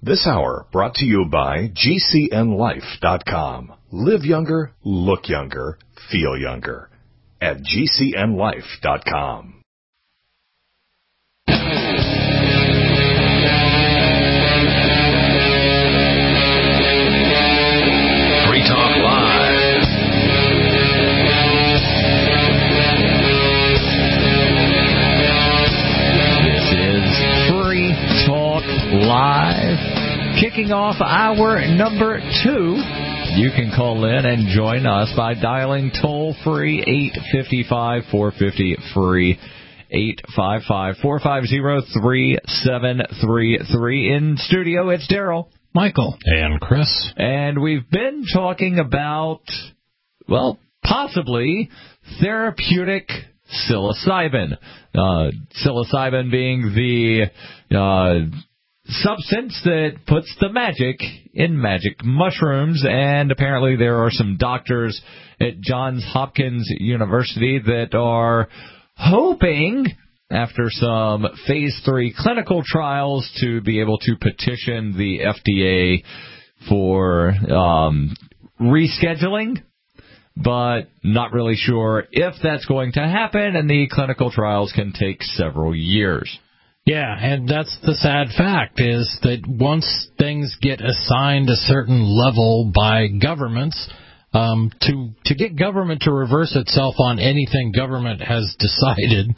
This hour brought to you by GCNLife.com. Live younger, look younger, feel younger. At GCNLife.com. Free Talk Live. This is Free Talk Live. Kicking off hour number 2. You can call in and join us by dialing toll-free 855-450-FREE, 855-450-3733. In studio, it's Daryl, Michael, and Chris. And we've been talking about, well, possibly therapeutic psilocybin. Psilocybin being the substance that puts the magic in magic mushrooms, and apparently there are some doctors at Johns Hopkins University that are hoping, after some Phase 3 clinical trials, to be able to petition the FDA for rescheduling, but not really sure if that's going to happen, and the clinical trials can take several years. Yeah, and that's the sad fact, is that once things get assigned a certain level by governments, to get government to reverse itself on anything government has decided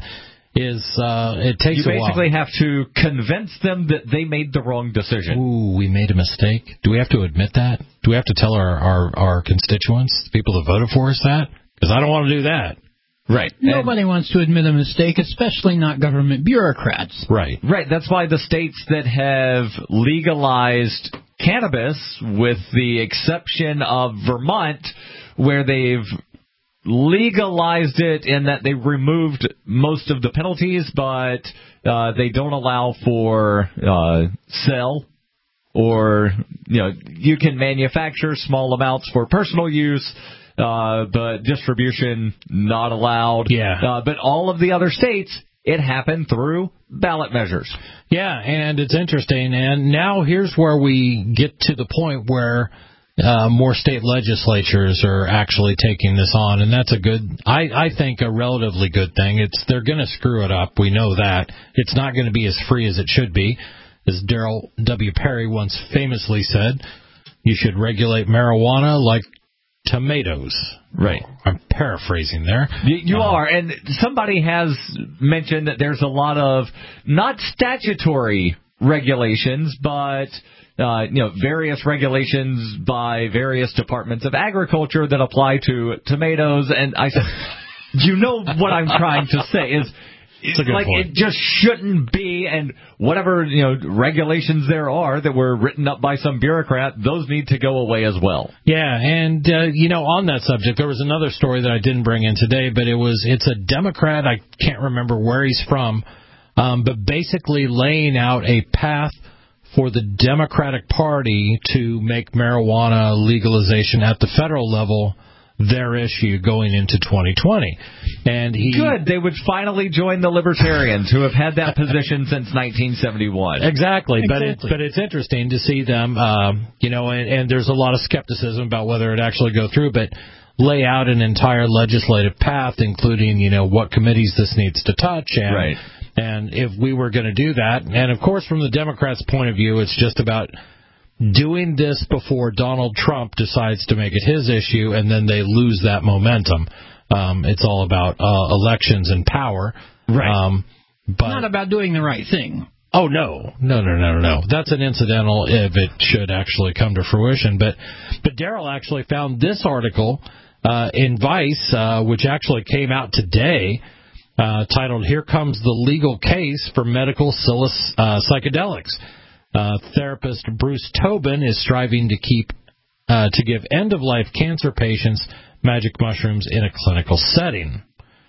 it takes a while. You basically have to convince them that they made the wrong decision. Ooh, we made a mistake. Do we have to admit that? Do we have to tell our constituents, the people that voted for us, that? Because I don't want to do that. Right. Nobody wants to admit a mistake, especially not government bureaucrats. Right. Right. That's why the states that have legalized cannabis, with the exception of Vermont, where they've legalized it in that they removed most of the penalties, but they don't allow for sale, or you can manufacture small amounts for personal use, but distribution not allowed. Yeah. But all of the other states, it happened through ballot measures. Yeah, and it's interesting. And now here's where we get to the point where more state legislatures are actually taking this on, and that's a good, I think, a relatively good thing. They're going to screw it up. We know that. It's not going to be as free as it should be. As Darryl W. Perry once famously said, you should regulate marijuana like tomatoes. Right. I'm paraphrasing there. You are, and somebody has mentioned that there's a lot of not statutory regulations, but various regulations by various departments of agriculture that apply to tomatoes. And I said, you know what I'm trying to say is, like, it just shouldn't be, and whatever regulations there are that were written up by some bureaucrat, those need to go away as well. Yeah, and on that subject, there was another story that I didn't bring in today, but it's a Democrat. I can't remember where he's from, but basically laying out a path for the Democratic Party to make marijuana legalization at the federal level their issue going into 2020. And Good. They would finally join the Libertarians, who have had that position since 1971. Exactly. But it's interesting to see them, and there's a lot of skepticism about whether it actually go through, but lay out an entire legislative path, including, what committees this needs to touch. And, right. And if we were going to do that, and of course from the Democrats' point of view, it's just about doing this before Donald Trump decides to make it his issue, and then they lose that momentum. It's all about elections and power. Right. But not about doing the right thing. Oh, no. That's an incidental if it should actually come to fruition. But Daryl actually found this article in Vice, which actually came out today, titled, "Here Comes the Legal Case for Medical Psychedelics." Therapist Bruce Tobin is striving to give end-of-life cancer patients magic mushrooms in a clinical setting.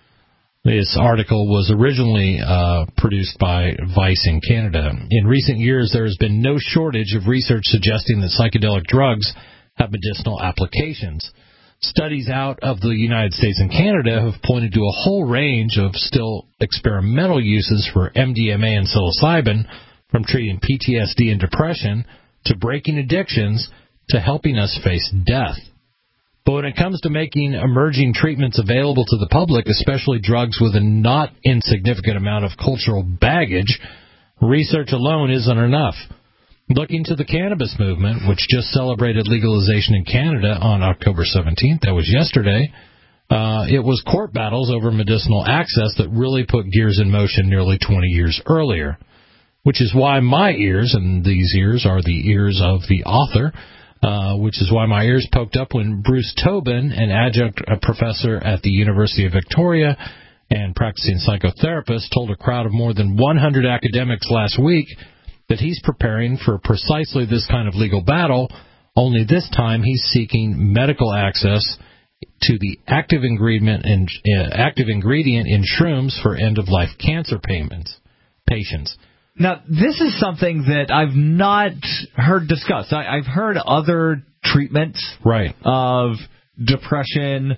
This article was originally produced by Vice in Canada. In recent years, there has been no shortage of research suggesting that psychedelic drugs have medicinal applications. Studies out of the United States and Canada have pointed to a whole range of still experimental uses for MDMA and psilocybin, from treating PTSD and depression to breaking addictions to helping us face death. But when it comes to making emerging treatments available to the public, especially drugs with a not insignificant amount of cultural baggage, research alone isn't enough. Looking to the cannabis movement, which just celebrated legalization in Canada on October 17th, that was yesterday, it was court battles over medicinal access that really put gears in motion nearly 20 years earlier, which is why my ears, and these ears are the ears of the author, which is why my ears poked up when Bruce Tobin, an adjunct professor at the University of Victoria and practicing psychotherapist, told a crowd of more than 100 academics last week that he's preparing for precisely this kind of legal battle, only this time he's seeking medical access to the active ingredient in shrooms for end-of-life cancer patients. Now, this is something that I've not heard discussed. I've heard other treatments of depression,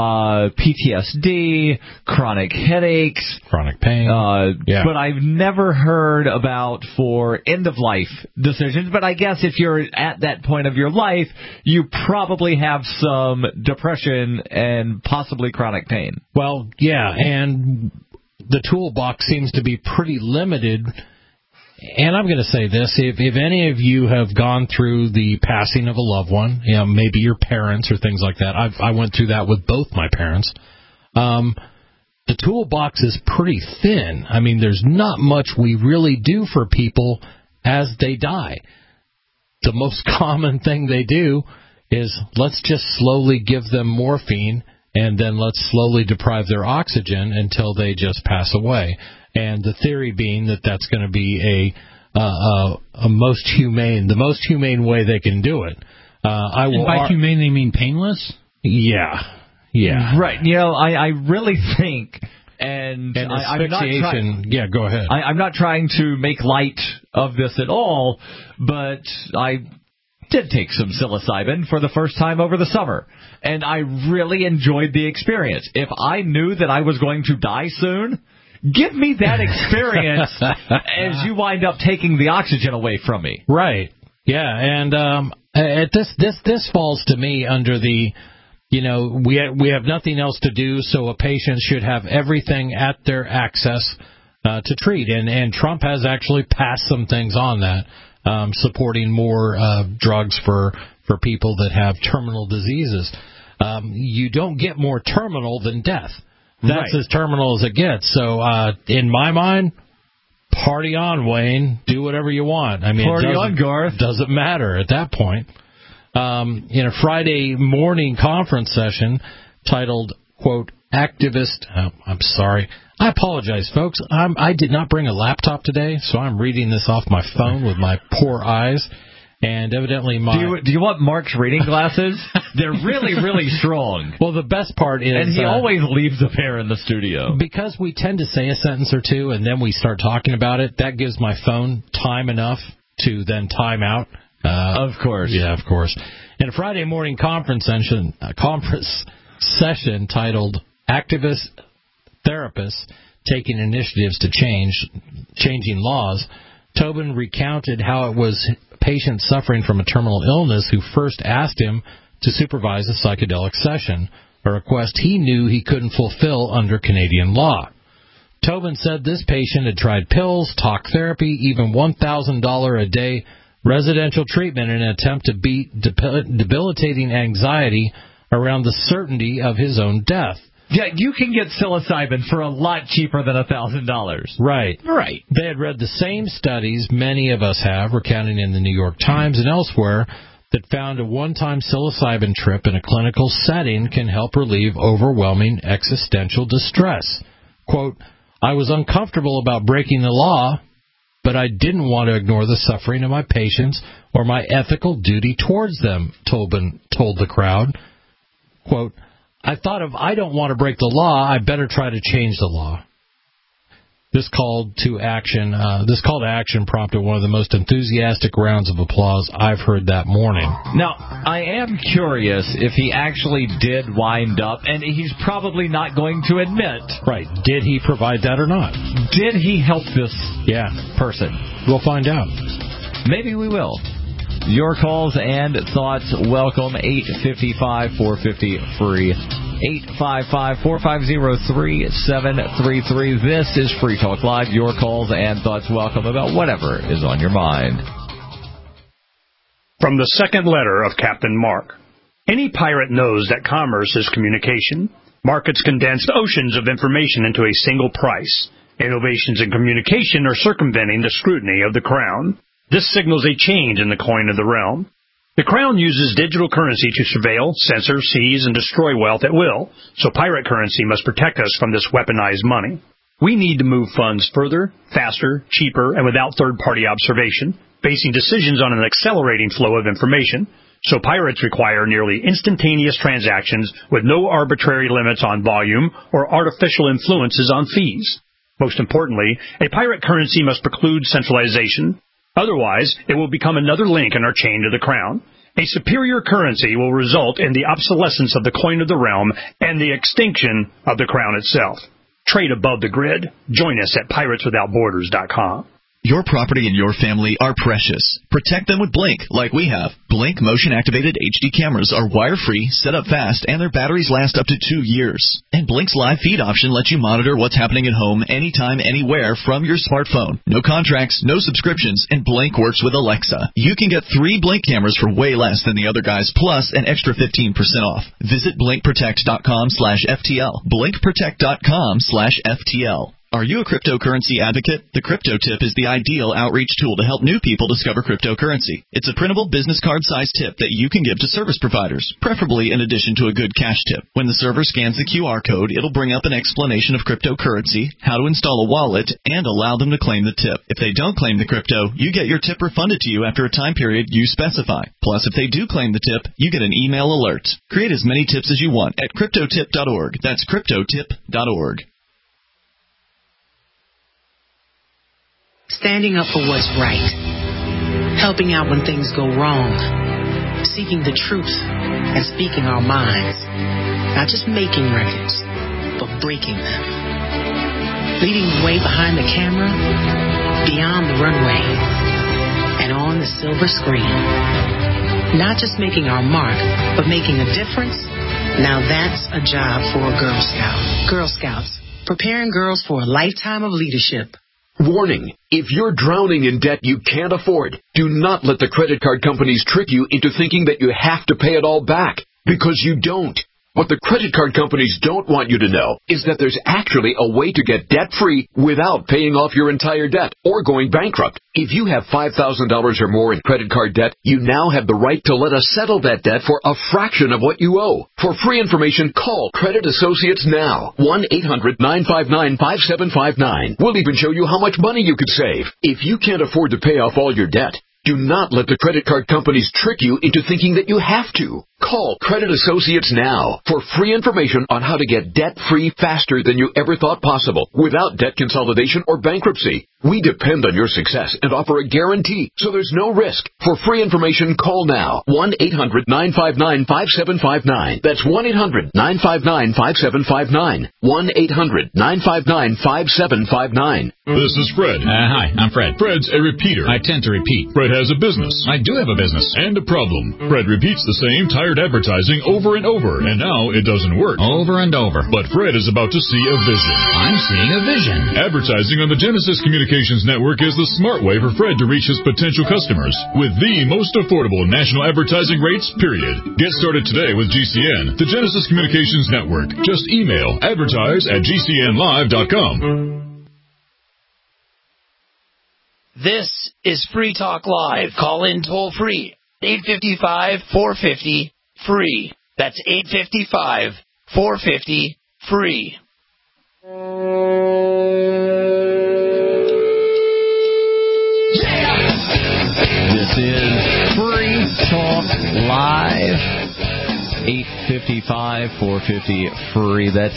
PTSD, chronic headaches, chronic pain, but I've never heard about for end-of-life decisions. But I guess if you're at that point of your life, you probably have some depression and possibly chronic pain. Well, yeah, and the toolbox seems to be pretty limited. And I'm going to say this, if any of you have gone through the passing of a loved one, maybe your parents or things like that, I went through that with both my parents, the toolbox is pretty thin. I mean, there's not much we really do for people as they die. The most common thing they do is let's just slowly give them morphine and then let's slowly deprive their oxygen until they just pass away. And the theory being that that's going to be the most humane way they can do it. And by humane, they mean painless? Yeah. Right. I really think, and asphyxiation. Yeah, go ahead. I'm not trying to make light of this at all, but I did take some psilocybin for the first time over the summer, and I really enjoyed the experience. If I knew that I was going to die soon, give me that experience as you wind up taking the oxygen away from me. Right. Yeah, and this falls to me under the, we have nothing else to do, so a patient should have everything at their access to treat. And Trump has actually passed some things on that, supporting more drugs for people that have terminal diseases. You don't get more terminal than death. That's as terminal as it gets. So, in my mind, party on, Wayne. Do whatever you want. I mean, party on, Garth. Doesn't matter at that point. In a Friday morning conference session titled, quote, activist... I'm sorry. I apologize, folks. I did not bring a laptop today, so I'm reading this off my phone with my poor eyes. And evidently Do you want Mark's reading glasses? They're really, really strong. Well, the best part is... And he always leaves a pair in the studio. Because we tend to say a sentence or two, and then we start talking about it, that gives my phone time enough to then time out. Of course. Yeah, of course. In a Friday morning conference session titled Activist Therapists Taking Initiatives to Changing Laws, Tobin recounted how it was patients suffering from a terminal illness who first asked him to supervise a psychedelic session, a request he knew he couldn't fulfill under Canadian law. Tobin said this patient had tried pills, talk therapy, even $1,000 a day residential treatment in an attempt to beat debilitating anxiety around the certainty of his own death. Yeah, you can get psilocybin for a lot cheaper than $1,000. Right. They had read the same studies many of us have, recounting in the New York Times and elsewhere, that found a one-time psilocybin trip in a clinical setting can help relieve overwhelming existential distress. Quote, I was uncomfortable about breaking the law, but I didn't want to ignore the suffering of my patients or my ethical duty towards them, Tobin told the crowd. Quote, I thought if I don't want to break the law, I better try to change the law. This call to action prompted one of the most enthusiastic rounds of applause I've heard that morning. Now, I am curious if he actually did wind up, and he's probably not going to admit. Right. Did he provide that or not? Did he help this person? We'll find out. Maybe we will. Your calls and thoughts welcome. 855-450-FREE. 855-450-3733. This is Free Talk Live. Your calls and thoughts welcome about whatever is on your mind. From the second letter of Captain Mark. Any pirate knows that commerce is communication. Markets condense oceans of information into a single price. Innovations in communication are circumventing the scrutiny of the Crown. This signals a change in the coin of the realm. The Crown uses digital currency to surveil, censor, seize, and destroy wealth at will, so pirate currency must protect us from this weaponized money. We need to move funds further, faster, cheaper, and without third-party observation, basing decisions on an accelerating flow of information, so pirates require nearly instantaneous transactions with no arbitrary limits on volume or artificial influences on fees. Most importantly, a pirate currency must preclude centralization. Otherwise, it will become another link in our chain to the Crown. A superior currency will result in the obsolescence of the coin of the realm and the extinction of the Crown itself. Trade above the grid. Join us at pirateswithoutborders.com. Your property and your family are precious. Protect them with Blink, like we have. Blink motion-activated HD cameras are wire-free, set up fast, and their batteries last up to 2 years. And Blink's live feed option lets you monitor what's happening at home anytime, anywhere from your smartphone. No contracts, no subscriptions, and Blink works with Alexa. You can get 3 Blink cameras for way less than the other guys, plus an extra 15% off. Visit BlinkProtect.com/FTL. BlinkProtect.com/FTL. Are you a cryptocurrency advocate? The Crypto Tip is the ideal outreach tool to help new people discover cryptocurrency. It's a printable business card-sized tip that you can give to service providers, preferably in addition to a good cash tip. When the server scans the QR code, it'll bring up an explanation of cryptocurrency, how to install a wallet, and allow them to claim the tip. If they don't claim the crypto, you get your tip refunded to you after a time period you specify. Plus, if they do claim the tip, you get an email alert. Create as many tips as you want at cryptotip.org. That's cryptotip.org. Standing up for what's right, helping out when things go wrong, seeking the truth and speaking our minds, not just making records, but breaking them, leading the way behind the camera, beyond the runway, and on the silver screen. Not just making our mark, but making a difference. Now that's a job for a Girl Scout. Girl Scouts, preparing girls for a lifetime of leadership. Warning, if you're drowning in debt you can't afford, do not let the credit card companies trick you into thinking that you have to pay it all back, because you don't. What the credit card companies don't want you to know is that there's actually a way to get debt-free without paying off your entire debt or going bankrupt. If you have $5,000 or more in credit card debt, you now have the right to let us settle that debt for a fraction of what you owe. For free information, call Credit Associates now. 1-800-959-5759. We'll even show you how much money you could save. If you can't afford to pay off all your debt, do not let the credit card companies trick you into thinking that you have to. Call Credit Associates now for free information on how to get debt-free faster than you ever thought possible without debt consolidation or bankruptcy. We depend on your success and offer a guarantee, so there's no risk. For free information, call now. 1-800-959-5759. That's 1-800-959-5759. 1-800-959-5759. This is Fred. Hi, I'm Fred. Fred's a repeater. I tend to repeat. Fred has a business. I do have a business. And a problem. Fred repeats the same tired advertising over and over, and now it doesn't work. Over and over. But Fred is about to see a vision. I'm seeing a vision. Advertising on the Genesis Communications Network is the smart way for Fred to reach his potential customers with the most affordable national advertising rates, period. Get started today with GCN, the Genesis Communications Network. Just email advertise@gcnlive.com. This is Free Talk Live. Call in toll free. 855-450-FREE. That's 855-450-FREE. This is Free Talk Live. 855-450-FREE. That's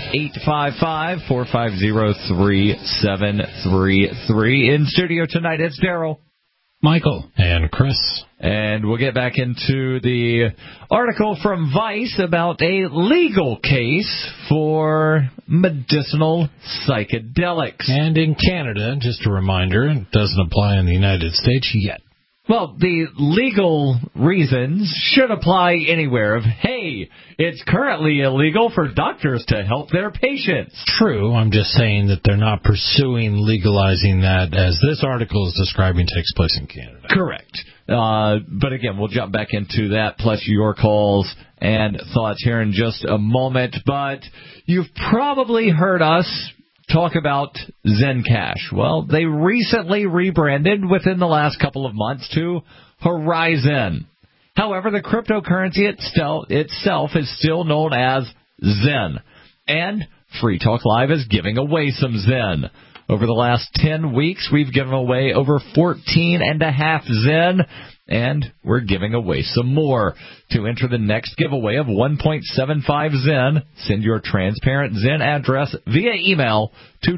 855-450-3733. In studio tonight, it's Daryl, Michael, and Chris. And we'll get back into the article from Vice about a legal case for medicinal psychedelics. And in Canada, just a reminder, it doesn't apply in the United States yet. Well, the legal reasons should apply anywhere. Hey, it's currently illegal for doctors to help their patients. True. I'm just saying that they're not pursuing legalizing that, as this article is describing, takes place in Canada. Correct. But again, we'll jump back into that, plus your calls and thoughts here in just a moment. But you've probably heard us talk about Zencash. Well, they recently rebranded within the last couple of months to Horizon. However, the cryptocurrency itself is still known as Zen. And Free Talk Live is giving away some Zen. Over the last 10 weeks, we've given away over 14.5 Zen, and we're giving away some more. To enter the next giveaway of 1.75 Zen, send your transparent Zen address via email to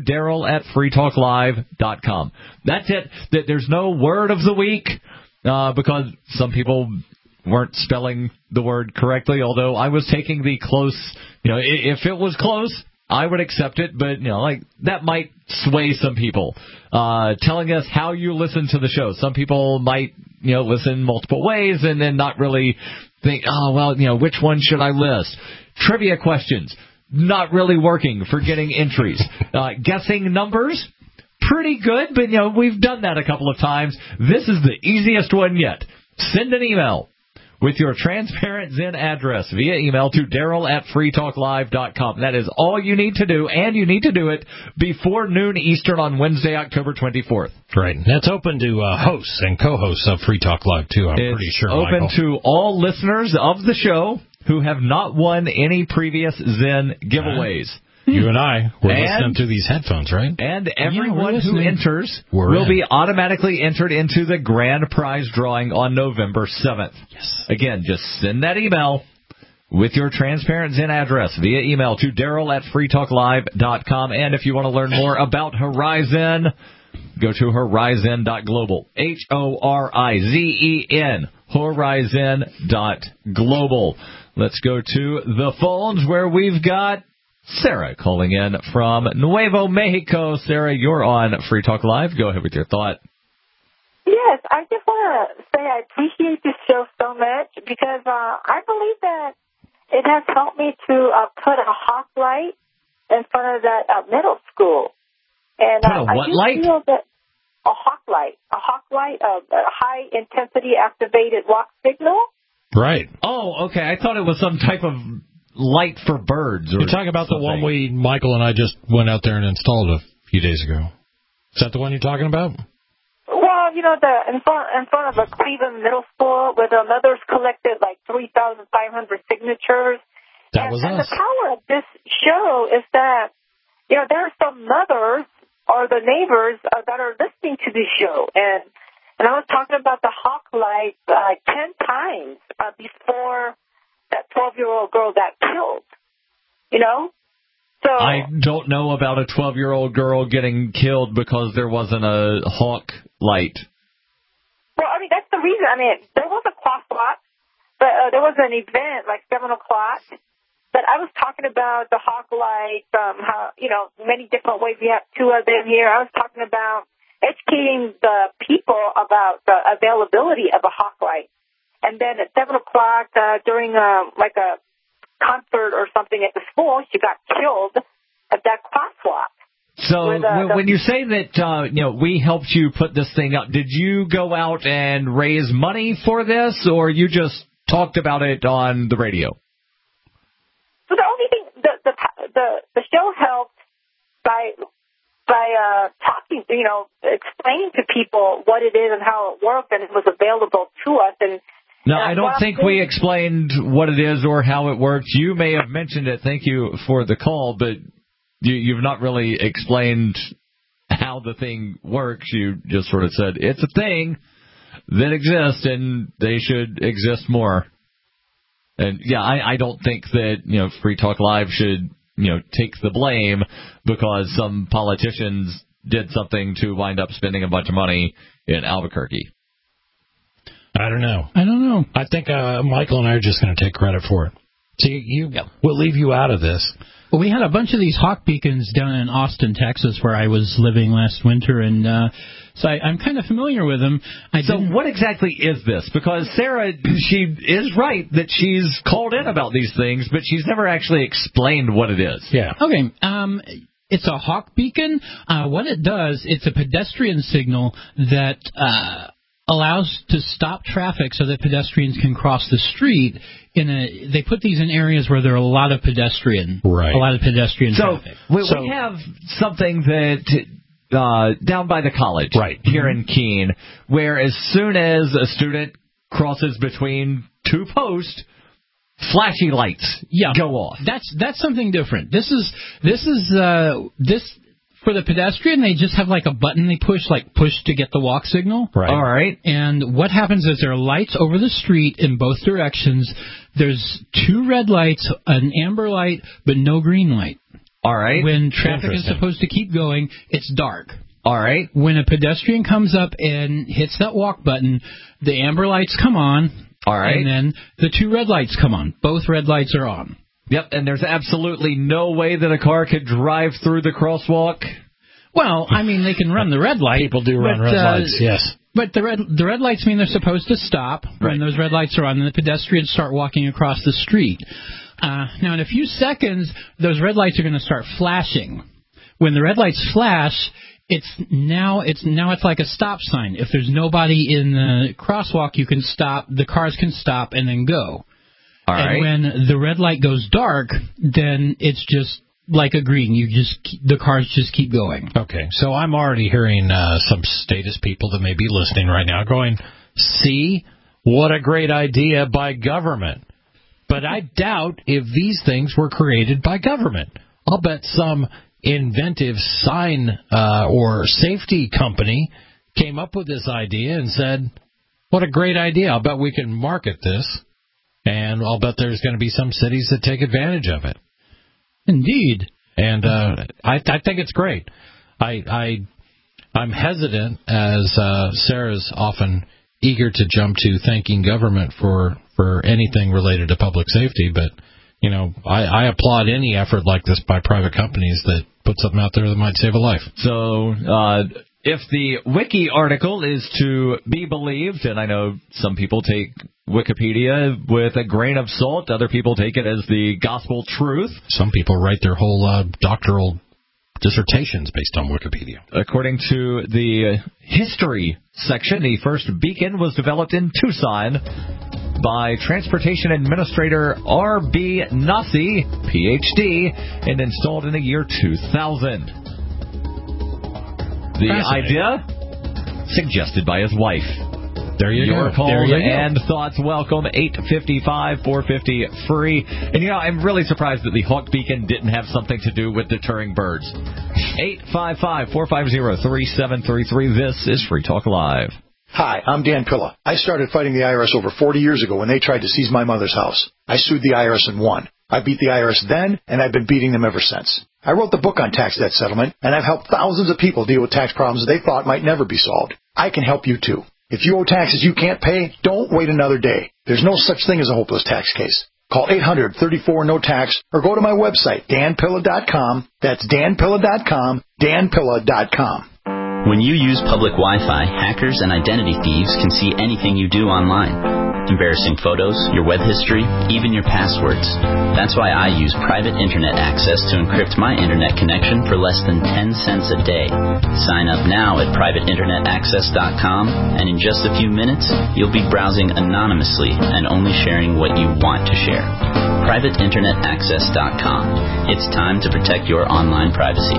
Daryl@freetalklive.com. That's it. There's no word of the week, because some people weren't spelling the word correctly, although I was taking the close, if it was close, I would accept it, but, that might sway some people. Telling us how you listen to the show. Some people might, listen multiple ways and then not really think, which one should I list? Trivia questions. Not really working for getting entries. Guessing numbers. Pretty good, but, we've done that a couple of times. This is the easiest one yet. Send an email with your transparent Zen address via email to Daryl@freetalklive.com. That is all you need to do, and you need to do it before noon Eastern on Wednesday, October 24th. Right. That's open to hosts and co-hosts of Free Talk Live, too, I'm pretty sure, open Michael. to all listeners of the show who have not won any previous Zen giveaways. You and I, we're listening to these headphones, right? And everyone who enters will be automatically entered into the grand prize drawing on November 7th. Yes. Again, just send that email with your transparent Zen address via email to Daryl@freetalklive.com. And if you want to learn more about Horizon, go to horizon.global. Horizen. Horizon.global. Let's go to the phones where we've got Sarah calling in from Nuevo Mexico. Sarah, you're on Free Talk Live. Go ahead with your thought. Yes, I just want to say I appreciate this show so much because I believe that it has helped me to put a hawk light in front of that middle school. And what light? Feel that a hawk light, a high-intensity activated walk signal. Right. Oh, okay. I thought it was some type of light for birds. Or You're talking about something. the one Michael and I just went out there and installed a few days ago. Is that the one you're talking about? Well, in front of a Cleveland middle school where the mothers collected like 3,500 signatures. That was us. And the power of this show is that, there are some mothers or the neighbors that are listening to this show. And I was talking about the hawk light 10 times before that 12-year-old girl got killed, So I don't know about a 12-year-old girl getting killed because there wasn't a hawk light. Well, that's the reason. There was a crosswalk, but there was an event like 7 o'clock. But I was talking about the hawk light, how, many different ways. We have two of them here. I was talking about educating the people about the availability of a hawk light. And then at 7 o'clock, during a concert or something at the school, she got killed at that crosswalk. So when you say that, we helped you put this thing up, did you go out and raise money for this, or you just talked about it on the radio? So the only thing, the show helped by talking, explaining to people what it is and how it works, and it was available to us. And no, I don't think we explained what it is or how it works. You may have mentioned it. Thank you for the call, but you've not really explained how the thing works. You just sort of said it's a thing that exists and they should exist more. And yeah, I don't think that, Free Talk Live should, take the blame because some politicians did something to wind up spending a bunch of money in Albuquerque. I don't know. I think Michael and I are just going to take credit for it. See, we'll leave you out of this. Well, we had a bunch of these hawk beacons down in Austin, Texas, where I was living last winter, and so I'm kind of familiar with them. What exactly is this? Because Sarah, she is right that she's called in about these things, but she's never actually explained what it is. Yeah. Okay. It's a hawk beacon. What it does, it's a pedestrian signal that allows to stop traffic so that pedestrians can cross the street. They put these in areas where there are a lot of pedestrian traffic. We have something that down by the college, here in Keene, where as soon as a student crosses between two posts, flashy lights go off. That's something different. This for the pedestrian, they just have like a button they push to get the walk signal. Right. All right. And what happens is there are lights over the street in both directions. There's 2 red lights, an amber light, but no green light. All right. When traffic is supposed to keep going, it's dark. All right. When a pedestrian comes up and hits that walk button, the amber lights come on. All right. And then the 2 red lights come on. Both red lights are on. Yep, and there's absolutely no way that a car could drive through the crosswalk. Well, I mean, they can run the red light. People do run red lights, yes. But the red lights mean they're supposed to stop. When those red lights are on, then the pedestrians start walking across the street. Now, in a few seconds, those red lights are going to start flashing. When the red lights flash, it's like a stop sign. If there's nobody in the crosswalk, you can stop. The cars can stop and then go. All right. And when the red light goes dark, then it's just like a green. The cars just keep going. Okay, so I'm already hearing some status people that may be listening right now going, see, what a great idea by government. But I doubt if these things were created by government. I'll bet some inventive sign or safety company came up with this idea and said, what a great idea. I'll bet we can market this. And I'll bet there's going to be some cities that take advantage of it. Indeed. And I think it's great. I'm hesitant, as Sarah's often eager to jump to thanking government for anything related to public safety. But, you know, I applaud any effort like this by private companies that put something out there that might save a life. So if the Wiki article is to be believed, and I know some people take Wikipedia with a grain of salt, other people take it as the gospel truth. Some people write their whole doctoral dissertations based on Wikipedia. According to the history section, the first beacon was developed in Tucson by Transportation Administrator R.B. Nasi, Ph.D., and installed in the year 2000. The idea suggested by his wife. There you Your go. calls There you and go. thoughts welcome, 855-450 free. And, you know, I'm really surprised that the Hawk Beacon didn't have something to do with deterring birds. 855-450-3733. This is Free Talk Live. Hi, I'm Dan Pilla. I started fighting the IRS over 40 years ago when they tried to seize my mother's house. I sued the IRS and won. I beat the IRS then, and I've been beating them ever since. I wrote the book on tax debt settlement, and I've helped thousands of people deal with tax problems they thought might never be solved. I can help you, too. If you owe taxes you can't pay, don't wait another day. There's no such thing as a hopeless tax case. Call 800-34-NO-TAX or go to my website, danpilla.com. That's danpilla.com, danpilla.com. When you use public Wi-Fi, hackers and identity thieves can see anything you do online. Embarrassing photos, your web history, even your passwords. That's why I use private internet access to encrypt my internet connection for less than 10 cents a day. Sign up now at privateinternetaccess.com, and in just a few minutes, you'll be browsing anonymously and only sharing what you want to share. privateinternetaccess.com. It's time to protect your online privacy.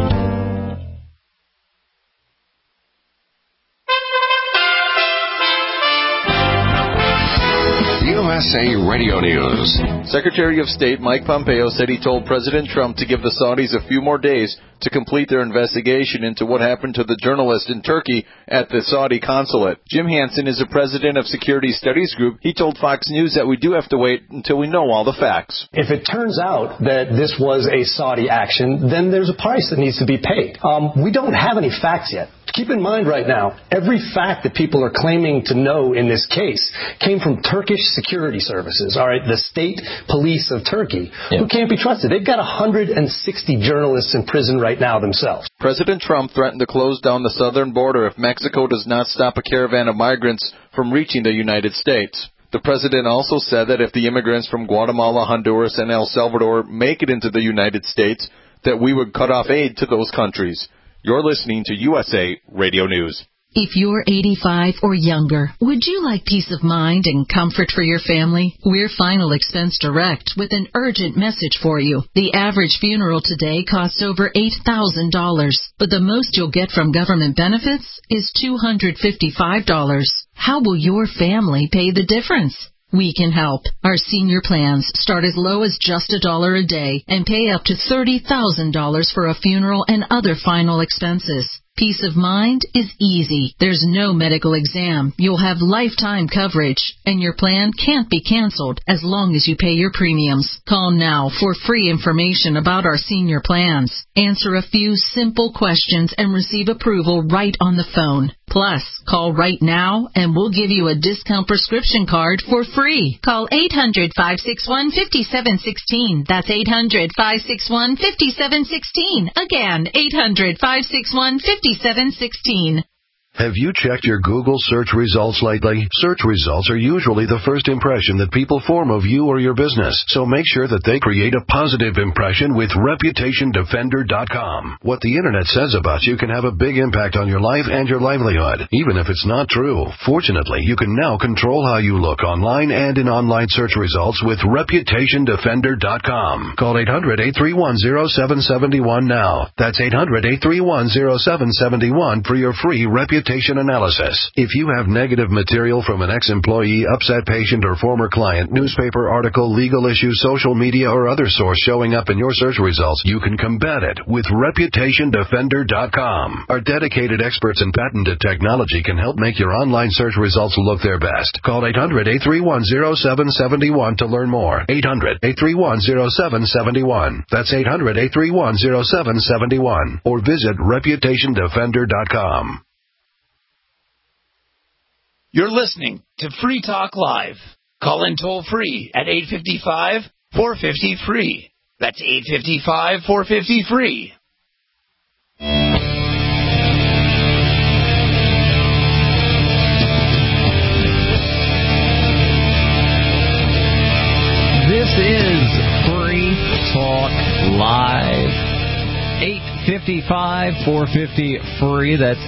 USA Radio News. Secretary of State Mike Pompeo said he told President Trump to give the Saudis a few more days to complete their investigation into what happened to the journalist in Turkey at the Saudi consulate. Jim Hansen is the president of Security Studies Group. He told Fox News that we do have to wait until we know all the facts. If it turns out that this was a Saudi action, then there's a price that needs to be paid. We don't have any facts yet. Keep in mind right now, every fact that people are claiming to know in this case came from Turkish security services, all right, the state police of Turkey, who can't be trusted. They've got 160 journalists in prison right now themselves. President Trump threatened to close down the southern border if Mexico does not stop a caravan of migrants from reaching the United States. The president also said that if the immigrants from Guatemala, Honduras, and El Salvador make it into the United States, that we would cut off aid to those countries. You're listening to USA Radio News. If you're 85 or younger, would you like peace of mind and comfort for your family? We're Final Expense Direct with an urgent message for you. The average funeral today costs over $8,000, but the most you'll get from government benefits is $255. How will your family pay the difference? We can help. Our senior plans start as low as just $1 a day and pay up to $30,000 for a funeral and other final expenses. Peace of mind is easy. There's no medical exam. You'll have lifetime coverage, and your plan can't be canceled as long as you pay your premiums. Call now for free information about our senior plans. Answer a few simple questions and receive approval right on the phone. Plus, call right now and we'll give you a discount prescription card for free. Call 800-561-5716. That's 800-561-5716. Again, 800-561-5716. Have you checked your Google search results lately? Search results are usually the first impression that people form of you or your business, so make sure that they create a positive impression with ReputationDefender.com. What the Internet says about you can have a big impact on your life and your livelihood, even if it's not true. Fortunately, you can now control how you look online and in online search results with ReputationDefender.com. Call 800-831-0771 now. That's 800-831-0771 for your free reputation analysis. If you have negative material from an ex-employee, upset patient, or former client, newspaper article, legal issue, social media, or other source showing up in your search results, you can combat it with ReputationDefender.com. Our dedicated experts in patented technology can help make your online search results look their best. Call 800-831-0771 to learn more. 800-831-0771. That's 800-831-0771. Or visit ReputationDefender.com. You're listening to Free Talk Live. Call in toll free at 855-450-FREE. That's 855-450-FREE. This is Free Talk Live. 855-450-FREE. That's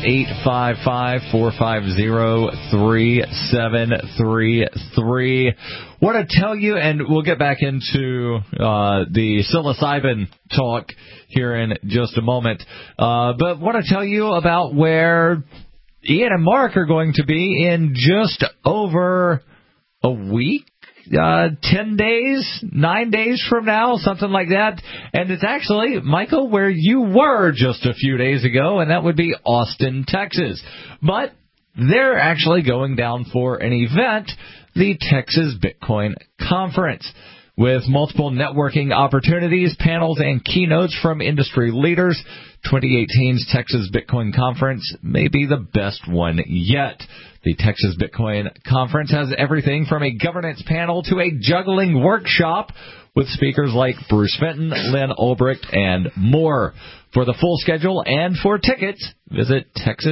855-450-3733. Want to tell you, and we'll get back into the psilocybin talk here in just a moment, but want to tell you about where Ian and Mark are going to be in just over a week. 10 days, 9 days from now, something like that. And it's actually, Michael, where you were just a few days ago, and that would be Austin, Texas. But they're actually going down for an event, the Texas Bitcoin Conference, with multiple networking opportunities, panels, and keynotes from industry leaders. 2018's Texas Bitcoin Conference may be the best one yet. The Texas Bitcoin Conference has everything from a governance panel to a juggling workshop with speakers like Bruce Fenton, Lynn Ulbricht, and more. For the full schedule and for tickets, visit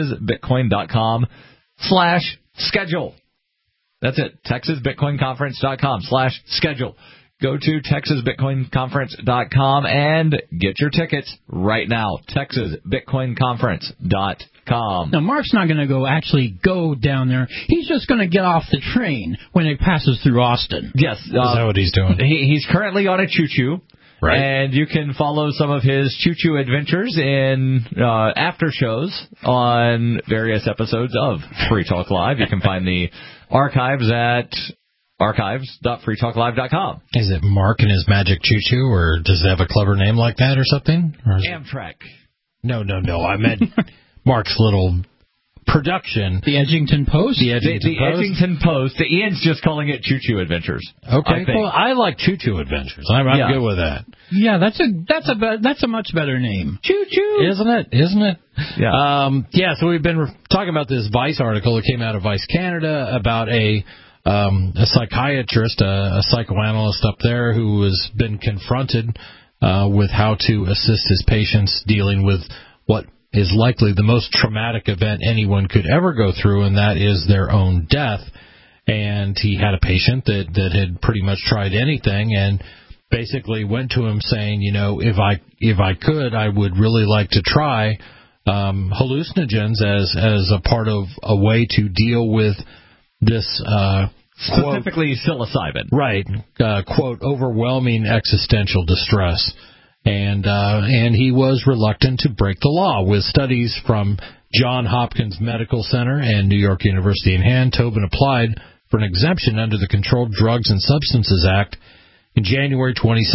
texasbitcoin.com/schedule. That's it, texasbitcoinconference.com/schedule. Go to texasbitcoinconference.com and get your tickets right now. texasbitcoinconference.com. Now, Mark's not going to go down there. He's just going to get off the train when it passes through Austin. Yes. Is that what he's doing? He's currently on a choo-choo. Right. And you can follow some of his choo-choo adventures in after shows on various episodes of Free Talk Live. You can find the archives at archives.freetalklive.com. Is it Mark and his magic choo-choo, or does it have a clever name like that or something? Or Amtrak. No. I meant Mark's little production. The Edgington Post? The Edgington Post. Ian's just calling it Choo Choo Adventures. Okay, well, I like Choo Choo Adventures. I'm good with that. Yeah, that's a much better name. Choo Choo. Isn't it? Yeah. So we've been talking about this Vice article that came out of Vice Canada about a psychiatrist, a psychoanalyst up there who has been confronted with how to assist his patients dealing with what is likely the most traumatic event anyone could ever go through, and that is their own death. And he had a patient that had pretty much tried anything and basically went to him saying, if I could, I would really like to try hallucinogens as a part of a way to deal with this specifically psilocybin. Right. Quote, overwhelming existential distress. And he was reluctant to break the law. With studies from Johns Hopkins Medical Center and New York University in hand, Tobin applied for an exemption under the Controlled Drugs and Substances Act in January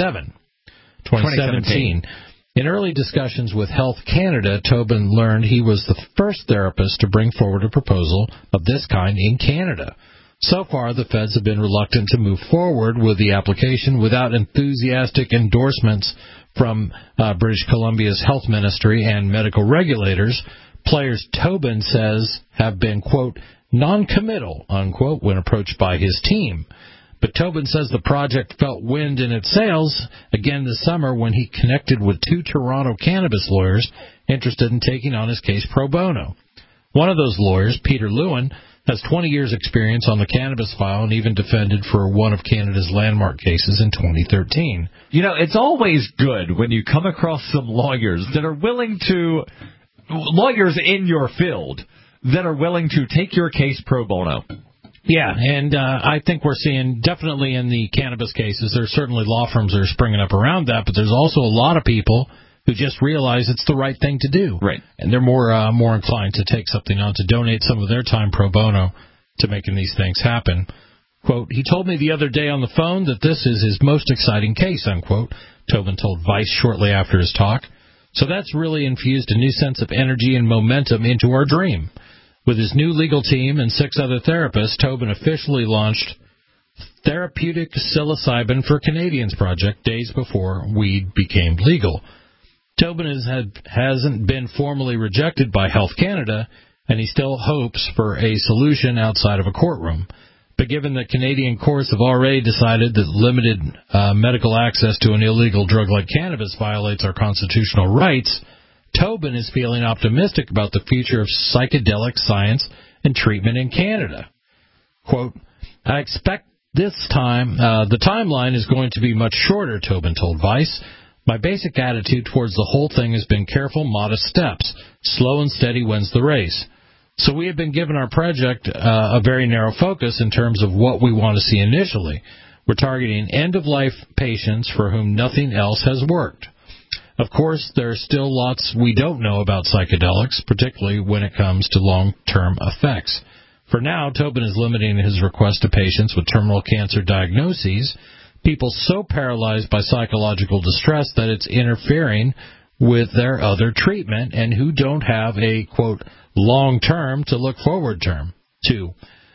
2017. In early discussions with Health Canada, Tobin learned he was the first therapist to bring forward a proposal of this kind in Canada. So far, the feds have been reluctant to move forward with the application without enthusiastic endorsements from British Columbia's health ministry and medical regulators. Players Tobin says have been, quote, non-committal, unquote, when approached by his team. But Tobin says the project felt wind in its sails again this summer when he connected with two Toronto cannabis lawyers interested in taking on his case pro bono. One of those lawyers, Peter Lewin, has 20 years' experience on the cannabis file and even defended for one of Canada's landmark cases in 2013. It's always good when you come across some lawyers that are willing to, lawyers in your field, that are willing to take your case pro bono. Yeah, and I think we're seeing, definitely in the cannabis cases, there's certainly law firms that are springing up around that, but there's also a lot of people who just realize it's the right thing to do. Right. And they're more inclined to take something on, to donate some of their time pro bono to making these things happen. Quote, he told me the other day on the phone that this is his most exciting case, unquote, Tobin told Vice shortly after his talk. So that's really infused a new sense of energy and momentum into our dream. With his new legal team and 6 other therapists, Tobin officially launched Therapeutic Psilocybin for Canadians project days before weed became legal. Tobin hasn't been formally rejected by Health Canada, and he still hopes for a solution outside of a courtroom. But given that Canadian courts have already decided that limited medical access to an illegal drug like cannabis violates our constitutional rights, Tobin is feeling optimistic about the future of psychedelic science and treatment in Canada. Quote, I expect this time the timeline is going to be much shorter, Tobin told Vice. My basic attitude towards the whole thing has been careful, modest steps. Slow and steady wins the race. So we have been given our project a very narrow focus in terms of what we want to see initially. We're targeting end-of-life patients for whom nothing else has worked. Of course, there are still lots we don't know about psychedelics, particularly when it comes to long-term effects. For now, Tobin is limiting his request to patients with terminal cancer diagnoses, people so paralyzed by psychological distress that it's interfering with their other treatment and who don't have a, quote, long-term to look forward to.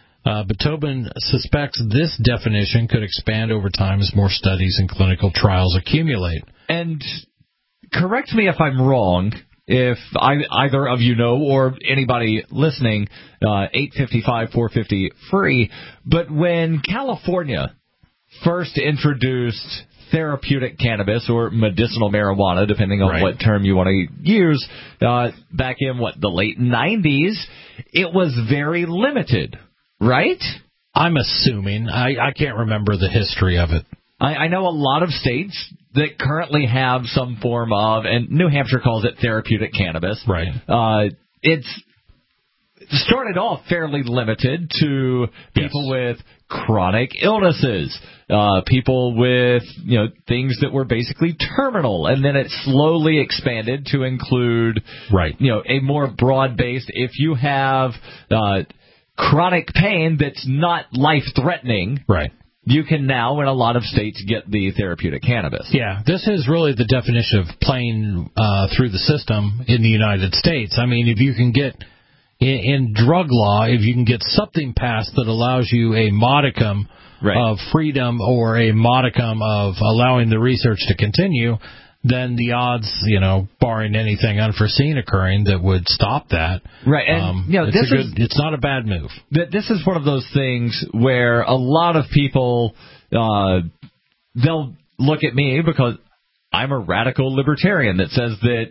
But Tobin suspects this definition could expand over time as more studies and clinical trials accumulate. And correct me if I'm wrong, if either of you know or anybody listening, 855-450-FREE, but when California first introduced therapeutic cannabis or medicinal marijuana, depending on what term you want to use, back in, the late 90s, it was very limited, right? I'm assuming. I can't remember the history of it. I know a lot of states that currently have some form of, and New Hampshire calls it therapeutic cannabis. Right. It's started off fairly limited to people with chronic illnesses, people with, things that were basically terminal, and then it slowly expanded to include, a more broad-based, if you have chronic pain that's not life-threatening, you can now, in a lot of states, get the therapeutic cannabis. Yeah, this is really the definition of playing through the system in the United States. I mean, if you can get in drug law, if you can get something passed that allows you a modicum of freedom or a modicum of allowing the research to continue, then the odds, barring anything unforeseen occurring that would stop that. Right. And, it's not a bad move. This is one of those things where a lot of people, they'll look at me because I'm a radical libertarian that says that,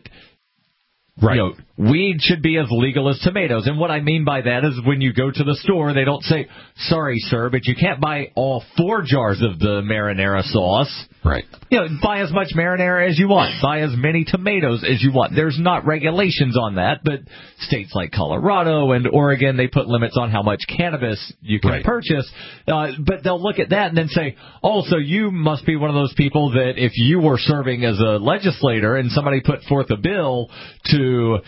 weed should be as legal as tomatoes. And what I mean by that is when you go to the store, they don't say, sorry, sir, but you can't buy all 4 jars of the marinara sauce. Right. Buy as much marinara as you want. Buy as many tomatoes as you want. There's not regulations on that, but states like Colorado and Oregon, they put limits on how much cannabis you can purchase. But they'll look at that and then say, oh, so you must be one of those people that if you were serving as a legislator and somebody put forth a bill to,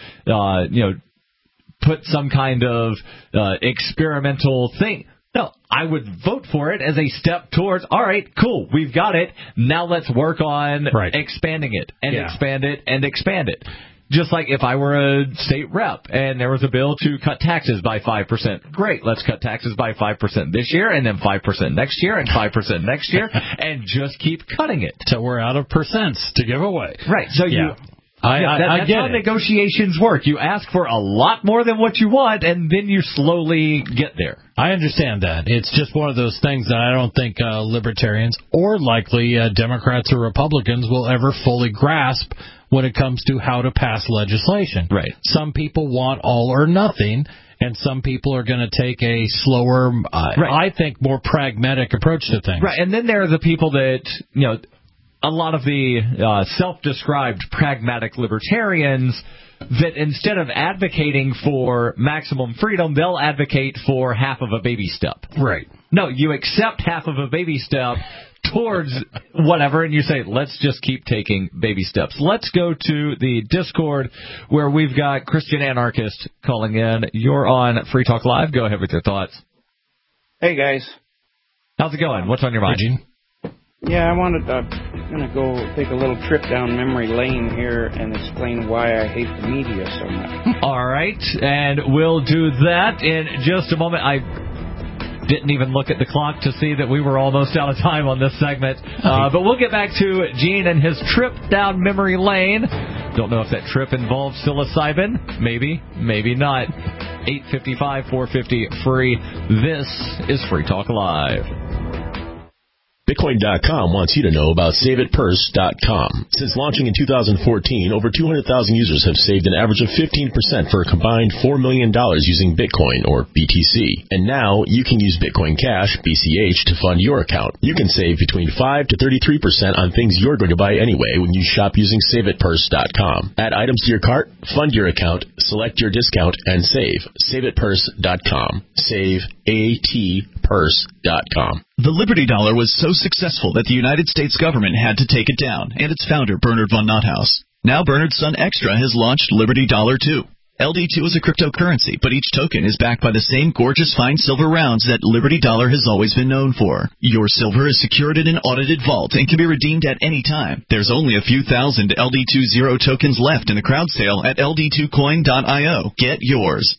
put some kind of experimental thing. No, I would vote for it as a step towards, all right, cool, we've got it. Now let's work on expanding it and expand it and expand it. Just like if I were a state rep and there was a bill to cut taxes by 5%. Great, let's cut taxes by 5% this year and then 5% next year and 5% next year and just keep cutting it. Till we're out of percents to give away. Right, so that's how negotiations work. You ask for a lot more than what you want, and then you slowly get there. I understand that. It's just one of those things that I don't think libertarians or likely Democrats or Republicans will ever fully grasp when it comes to how to pass legislation. Right. Some people want all or nothing, and some people are going to take a slower, I think, more pragmatic approach to things. Right, and then there are the people that, a lot of the self-described pragmatic libertarians that instead of advocating for maximum freedom, they'll advocate for half of a baby step. Right. No, you accept half of a baby step towards whatever, and you say, let's just keep taking baby steps. Let's go to the Discord where we've got Christian Anarchist calling in. You're on Free Talk Live. Go ahead with your thoughts. Hey, guys. How's it going? What's on your mind? Yeah, I'm going to go take a little trip down memory lane here and explain why I hate the media so much. All right, and we'll do that in just a moment. I didn't even look at the clock to see that we were almost out of time on this segment. But we'll get back to Gene and his trip down memory lane. Don't know if that trip involves psilocybin. Maybe, maybe not. 855-450-FREE. This is Free Talk Live. Bitcoin.com wants you to know about SaveItPurse.com. Since launching in 2014, over 200,000 users have saved an average of 15% for a combined $4 million using Bitcoin, or BTC. And now you can use Bitcoin Cash, BCH, to fund your account. You can save between 5 to 33% on things you're going to buy anyway when you shop using SaveItPurse.com. Add items to your cart, fund your account, select your discount, and save. SaveItPurse.com. Save ATPurse.com. The Liberty Dollar was so successful that the United States government had to take it down, and its founder, Bernard von Nothaus. Now Bernard's son Extra has launched Liberty Dollar 2. LD2 is a cryptocurrency, but each token is backed by the same gorgeous fine silver rounds that Liberty Dollar has always been known for. Your silver is secured in an audited vault and can be redeemed at any time. There's only a few thousand LD2 Zero tokens left in the crowd sale at ld2coin.io. Get yours,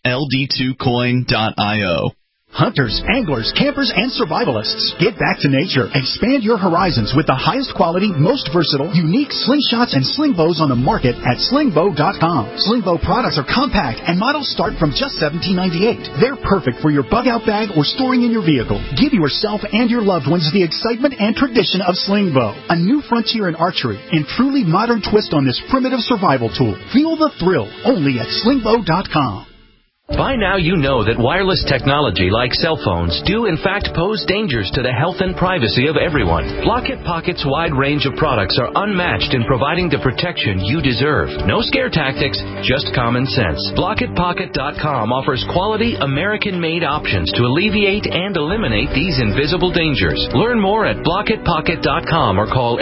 ld2coin.io. Hunters, anglers, campers, and survivalists, get back to nature. Expand your horizons with the highest quality, most versatile, unique slingshots and sling bows on the market at slingbow.com. Slingbow products are compact and models start from just $17.98. They're perfect for your bug-out bag or storing in your vehicle. Give yourself and your loved ones the excitement and tradition of Slingbow, a new frontier in archery and truly modern twist on this primitive survival tool. Feel the thrill only at slingbow.com. By now you know that wireless technology like cell phones do in fact pose dangers to the health and privacy of everyone. Blockit Pocket's wide range of products are unmatched in providing the protection you deserve. No scare tactics, just common sense. BlockitPocket.com offers quality American-made options to alleviate and eliminate these invisible dangers. Learn more at BlockitPocket.com or call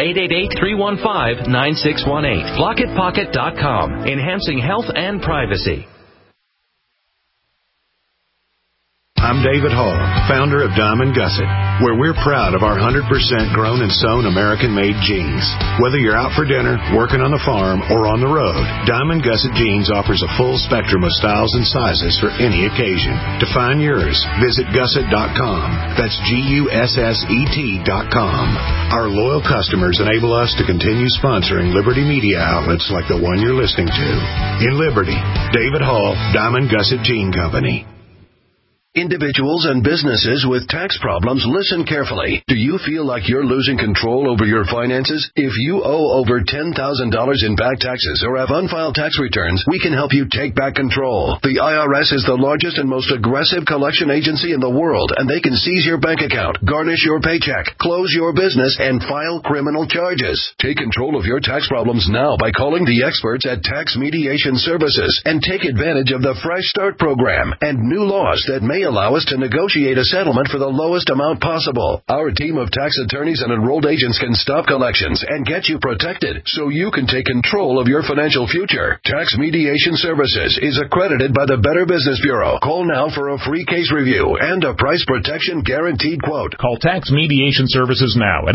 888-315-9618. BlockitPocket.com, enhancing health and privacy. I'm David Hall, founder of Diamond Gusset, where we're proud of our 100% grown and sewn American-made jeans. Whether you're out for dinner, working on the farm, or on the road, Diamond Gusset Jeans offers a full spectrum of styles and sizes for any occasion. To find yours, visit gusset.com. That's GUSSET.com. Our loyal customers enable us to continue sponsoring Liberty media outlets like the one you're listening to. In Liberty, David Hall, Diamond Gusset Jean Company. Individuals and businesses with tax problems, listen carefully. Do you feel like you're losing control over your finances? If you owe over $10,000 in back taxes or have unfiled tax returns, we can help you take back control. The IRS is the largest and most aggressive collection agency in the world, and they can seize your bank account, garnish your paycheck, close your business, and file criminal charges. Take control of your tax problems now by calling the experts at Tax Mediation Services and take advantage of the Fresh Start program and new laws that may allow us to negotiate a settlement for the lowest amount possible. Our team of tax attorneys and enrolled agents can stop collections and get you protected so you can take control of your financial future. Tax Mediation Services is accredited by the Better Business Bureau. Call now for a free case review and a price protection guaranteed quote. Call Tax Mediation Services now at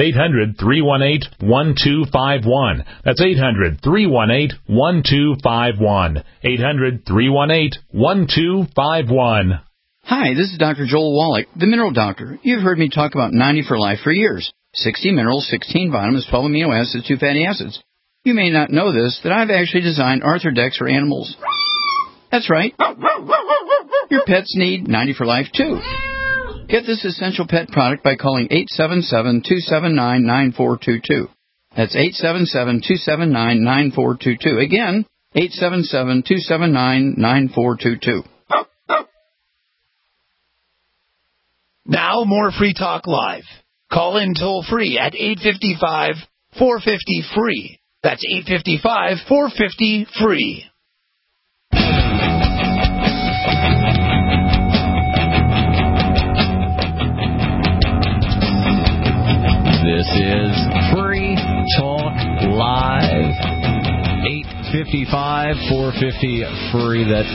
800-318-1251. That's 800-318-1251. 800-318-1251. Hi, this is Dr. Joel Wallach, the Mineral Doctor. You've heard me talk about 90 for Life for years. 60 minerals, 16 vitamins, 12 amino acids, 2 fatty acids. You may not know this, that I've actually designed Arthrodex for animals. That's right. Your pets need 90 for Life, too. Get this essential pet product by calling 877-279-9422. That's 877-279-9422. Again, 877-279-9422. Now more Free Talk Live. Call in toll free at 855-450-FREE. That's 855-450-FREE. This is Free Talk Live. 855-450-FREE. That's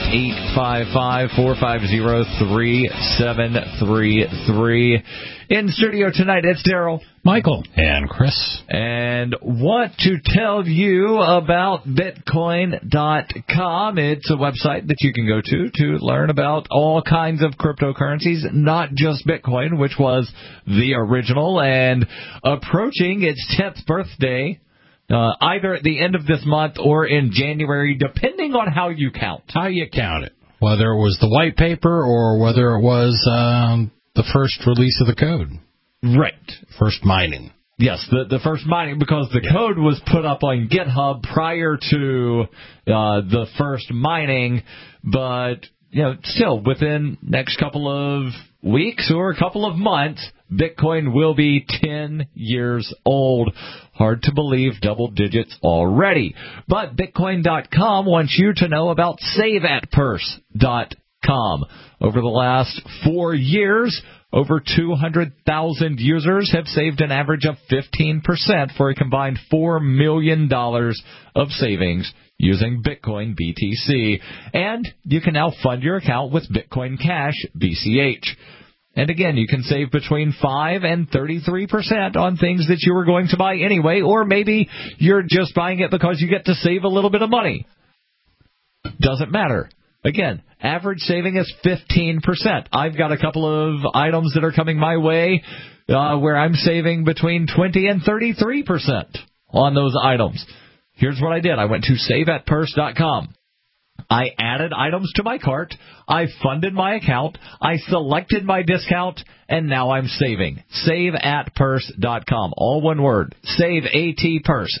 855-450-3733. In studio tonight, it's Daryl, Michael, and Chris. And want to tell you about Bitcoin.com. It's a website that you can go to learn about all kinds of cryptocurrencies, not just Bitcoin, which was the original, and approaching its 10th birthday. Either at the end of this month or in January, depending on how you count. How you count it. Whether it was the white paper or whether it was the first release of the code. Right. First mining. Yes, the first mining, because the code was put up on GitHub prior to the first mining, but still within next couple of weeks or a couple of months, Bitcoin will be 10 years old. Hard to believe, double digits already. But Bitcoin.com wants you to know about SaveAtPurse.com. Over the last 4 years, over 200,000 users have saved an average of 15% for a combined $4 million of savings using Bitcoin BTC. And you can now fund your account with Bitcoin Cash BCH. And again, you can save between 5 and 33% on things that you were going to buy anyway, or maybe you're just buying it because you get to save a little bit of money. Doesn't matter. Again, average saving is 15%. I've got a couple of items that are coming my way where I'm saving between 20 and 33% on those items. Here's what I did. I went to SaveAtPurse.com. I added items to my cart, I funded my account, I selected my discount, and now I'm saving. SaveAtPurse.com. All one word. SaveAtPurse.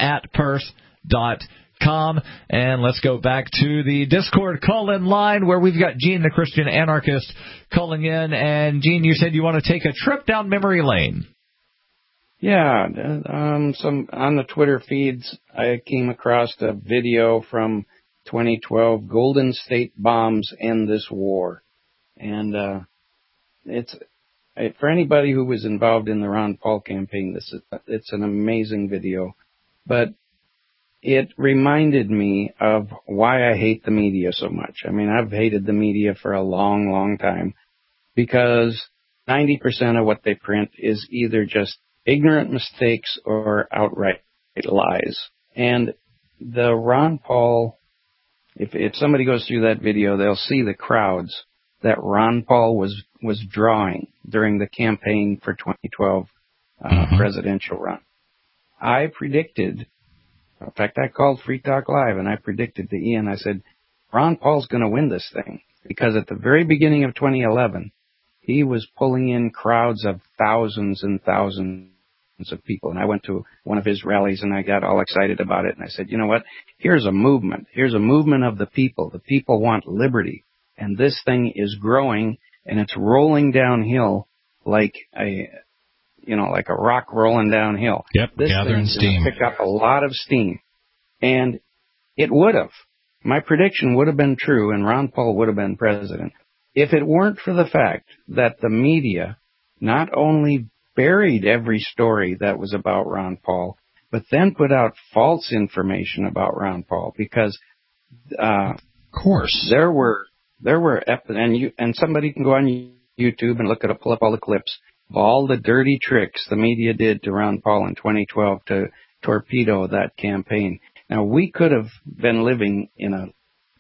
SaveAtPurse.com. And let's go back to the Discord call-in line where we've got Gene, the Christian anarchist, calling in. And, Gene, you said you want to take a trip down memory lane. Yeah, on the Twitter feeds, I came across a video from 2012, Golden State Bombs End This War. And it's for anybody who was involved in the Ron Paul campaign, it's an amazing video. But it reminded me of why I hate the media so much. I mean, I've hated the media for a long, long time. because 90% of what they print is either just ignorant mistakes or outright lies. And the Ron Paul, if somebody goes through that video, they'll see the crowds that Ron Paul was drawing during the campaign for 2012 presidential run. I predicted, in fact, I called Free Talk Live and I predicted to Ian, I said, Ron Paul's going to win this thing, because at the very beginning of 2011, he was pulling in crowds of thousands and thousands of people. And I went to one of his rallies and I got all excited about it. And I said, you know what? Here's a movement. Here's a movement of the people. The people want liberty. And this thing is growing and it's rolling downhill like a rock rolling downhill. Yep, this gathering steam. Pick up a lot of steam. And it would have. My prediction would have been true and Ron Paul would have been president if it weren't for the fact that the media not only buried every story that was about Ron Paul, but then put out false information about Ron Paul, because of course there were and somebody can go on YouTube and pull up all the clips of all the dirty tricks the media did to Ron Paul in 2012 to torpedo that campaign. Now, we could have been living in a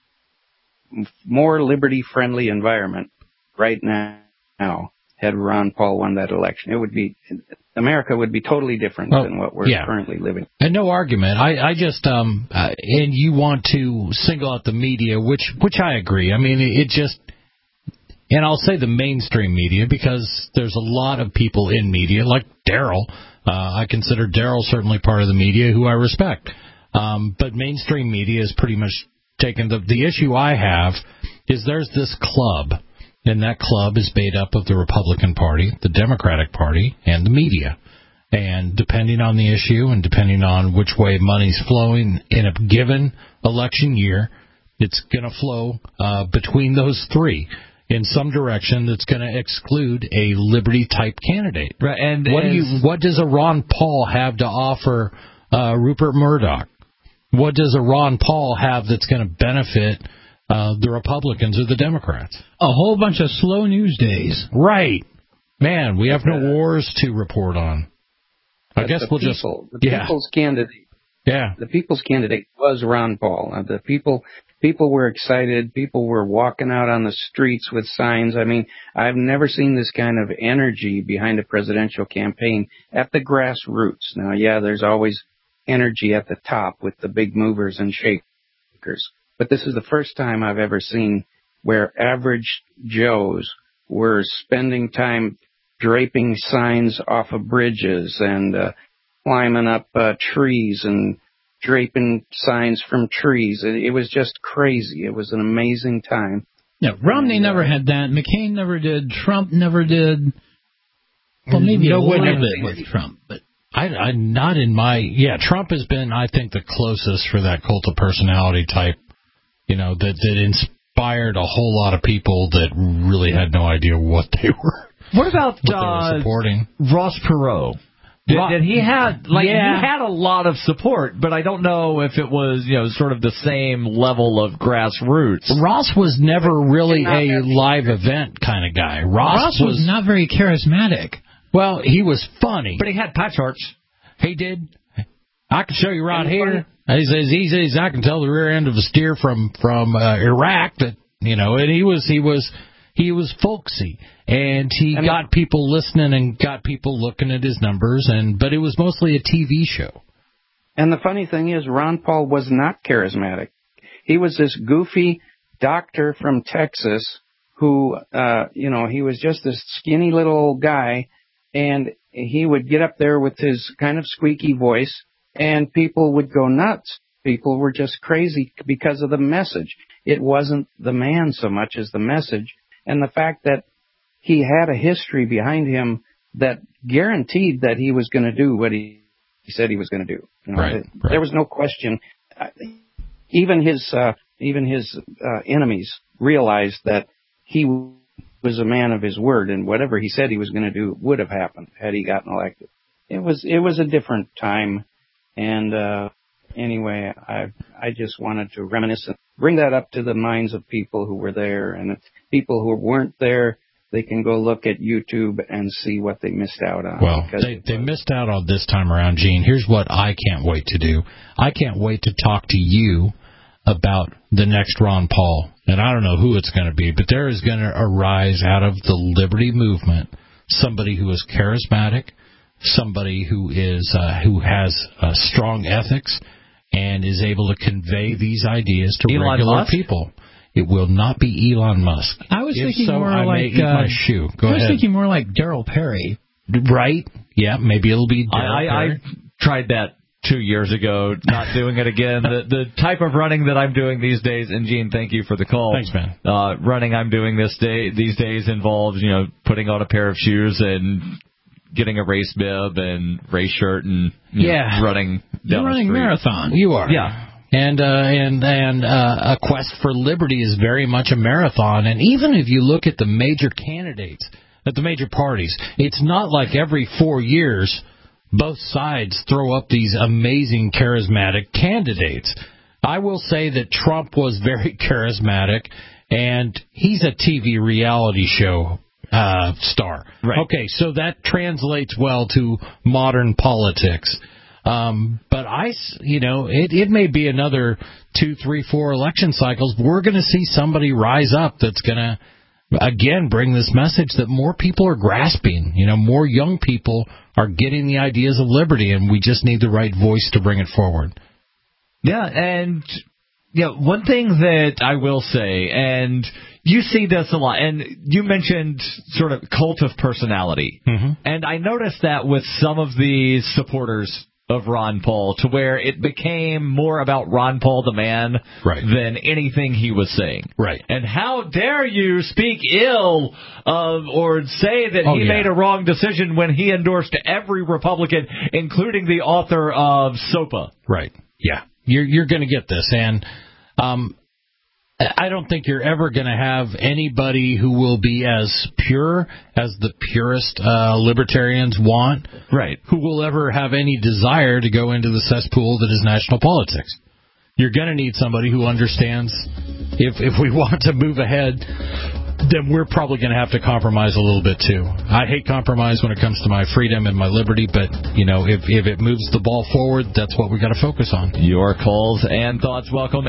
more liberty-friendly environment right now had Ron Paul won that election. America would be totally different than what we're currently living. And no argument. I just and you want to single out the media, which I agree. I mean, it just, and I'll say the mainstream media, because there's a lot of people in media, like Daryl. I consider Daryl certainly part of the media, who I respect. But mainstream media is pretty much taken. The issue I have is there's this club, and that club is made up of the Republican Party, the Democratic Party, and the media. And depending on the issue and depending on which way money's flowing in a given election year, it's going to flow between those three in some direction that's going to exclude a liberty-type candidate. Right, and what does a Ron Paul have to offer Rupert Murdoch? What does a Ron Paul have that's going to benefit the Republicans or the Democrats? A whole bunch of slow news days. Right. Man, we have no wars to report on. I guess we'll just... The people's candidate. Yeah. The people's candidate was Ron Paul. The people were excited. People were walking out on the streets with signs. I mean, I've never seen this kind of energy behind a presidential campaign at the grassroots. Now, yeah, there's always energy at the top with the big movers and shakers. But this is the first time I've ever seen where average Joes were spending time draping signs off of bridges and climbing up trees and draping signs from trees. It was just crazy. It was an amazing time. Yeah, Romney never had that. McCain never did. Trump never did. Well, maybe a little bit with Trump, but I not in my... Yeah, Trump has been, I think, the closest for that cult of personality type, that inspired a whole lot of people that really had no idea what they were. What about supporting? Ross Perot? Did he had he had a lot of support, but I don't know if it was sort of the same level of grassroots. Ross was never really a live event kind of guy. Ross was not very charismatic. Well, he was funny, but he had pie charts. He did. I can show you right here. He's as easy as I can tell the rear end of a steer from Iraq. That and he was folksy, and he got people listening and got people looking at his numbers, but it was mostly a TV show. And the funny thing is, Ron Paul was not charismatic. He was this goofy doctor from Texas who, he was just this skinny little guy, and he would get up there with his kind of squeaky voice, and people would go nuts. People were just crazy because of the message. It wasn't the man so much as the message. And the fact that he had a history behind him that guaranteed that he was going to do what he said he was going to do. Right. There was no question. Even his enemies realized that he was a man of his word, and whatever he said he was going to do would have happened had he gotten elected. It was a different time, and anyway, I just wanted to reminisce and bring that up to the minds of people who were there, and people who weren't there they can go look at YouTube and see what they missed out on. Well, they missed out on this time around, Gene. Here's what I can't wait to do. I can't wait to talk to you about the next Ron Paul. And I don't know who it's going to be, but there is going to arise out of the liberty movement somebody who is charismatic, somebody who has strong ethics and is able to convey these ideas to Elon regular Musk? people. It will not be Elon Musk. I was thinking so, more I like may eat my shoe. Go I was ahead. thinking more like Daryl Perry. Right? Yeah, maybe it'll be Daryl Perry. I tried that 2 years ago, not doing it again. The type of running that I'm doing these days, and Gene, thank you for the call. Thanks, man. Running I'm doing these days involves, putting on a pair of shoes and getting a race bib and race shirt and running down You're running the street. marathon. You are. Yeah. And a quest for liberty is very much a marathon. And even if you look at the major candidates, at the major parties, it's not like every 4 years both sides throw up these amazing charismatic candidates. I will say that Trump was very charismatic, and he's a TV reality show star. Right. Okay, so that translates well to modern politics. But it may be another 2, 3, 4 election cycles. We're going to see somebody rise up that's going to, again, bring this message that more people are grasping. More young people are getting the ideas of liberty, and we just need the right voice to bring it forward. Yeah, and one thing that I will say, and you see this a lot, and you mentioned sort of cult of personality. Mm-hmm. And I noticed that with some of the supporters of Ron Paul, to where it became more about Ron Paul the man than anything he was saying. Right. And how dare you speak ill of or say that he made a wrong decision when he endorsed every Republican, including the author of SOPA. Right. Yeah. You're going to get this. And I don't think you're ever going to have anybody who will be as pure as the purest libertarians want, right? Who will ever have any desire to go into the cesspool that is national politics. You're going to need somebody who understands if we want to move ahead, then we're probably going to have to compromise a little bit too. I hate compromise when it comes to my freedom and my liberty, but if it moves the ball forward, that's what we got to focus on. Your calls and thoughts welcome.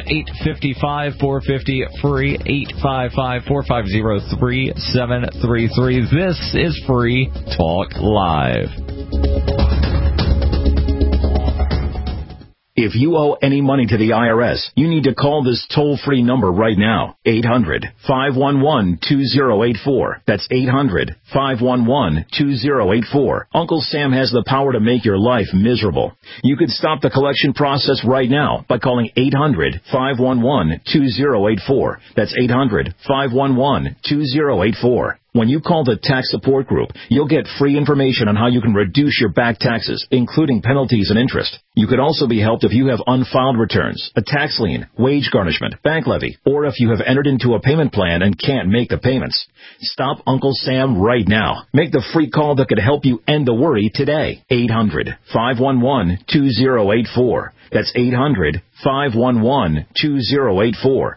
855-450-FREE, 855-450-3733. This is Free Talk Live. If you owe any money to the IRS, you need to call this toll-free number right now, 800-511-2084. That's 800-511-2084. Uncle Sam has the power to make your life miserable. You could stop the collection process right now by calling 800-511-2084. That's 800-511-2084. When you call the Tax Support Group, you'll get free information on how you can reduce your back taxes, including penalties and interest. You could also be helped if you have unfiled returns, a tax lien, wage garnishment, bank levy, or if you have entered into a payment plan and can't make the payments. Stop Uncle Sam right now. Make the free call that could help you end the worry today. 800-511-2084. That's 800-511-2084.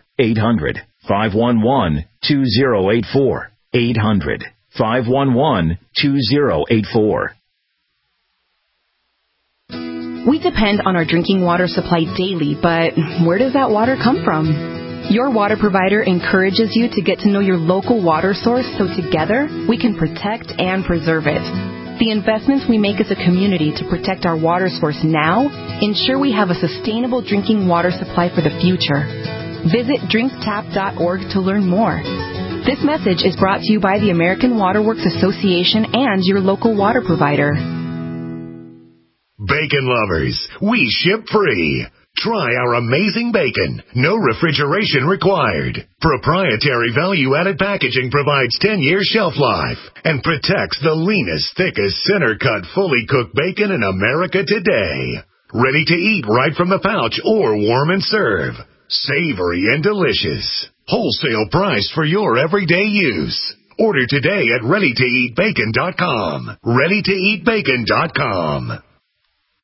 800-511-2084. 800-511-2084. We depend on our drinking water supply daily, but where does that water come from? Your water provider encourages you to get to know your local water source so together we can protect and preserve it. The investments we make as a community to protect our water source now ensure we have a sustainable drinking water supply for the future. Visit drinktap.org to learn more. This message is brought to you by the American Water Works Association and your local water provider. Bacon lovers, we ship free. Try our amazing bacon. No refrigeration required. Proprietary value-added packaging provides 10-year shelf life and protects the leanest, thickest, center-cut, fully cooked bacon in America today. Ready to eat right from the pouch or warm and serve. Savory and delicious. Wholesale price for your everyday use. Order today at ReadyToEatBacon.com. ReadyToEatBacon.com.